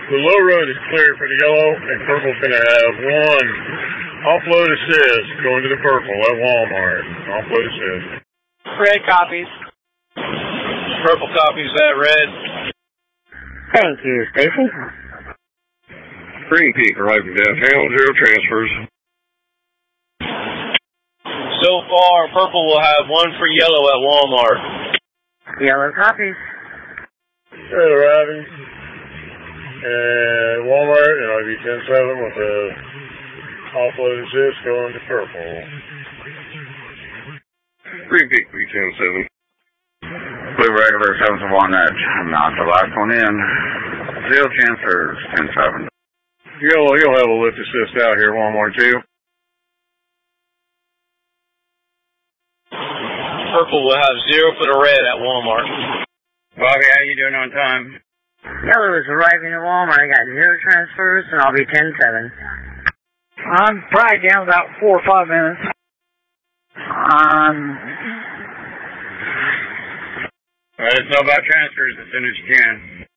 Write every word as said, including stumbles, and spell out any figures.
The low road is clear for the yellow, and purple's going to have one offload assist going to the purple at Walmart. Offload assist. Red copies. Purple copies that red. Thank you, Stacy. Green Peak arriving downtown, zero transfers. So far, purple will have one for yellow at Walmart. Yellow copies. Red arriving. And Walmart, and I'll be ten seven with a offload assist going to purple. Green Peak, B ten seven. Blue regular, seven to one edge. Not the last one in. Zero transfers, ten seven. Yellow, you'll have a lift assist out here, Walmart two. Purple will have zero for the red at Walmart. Bobby, how you doing on time? Yellow is arriving at Walmart. I got zero transfers, and I'll be ten seven. I'm probably down about four or five minutes. Um, Let us know about transfers as soon as you can.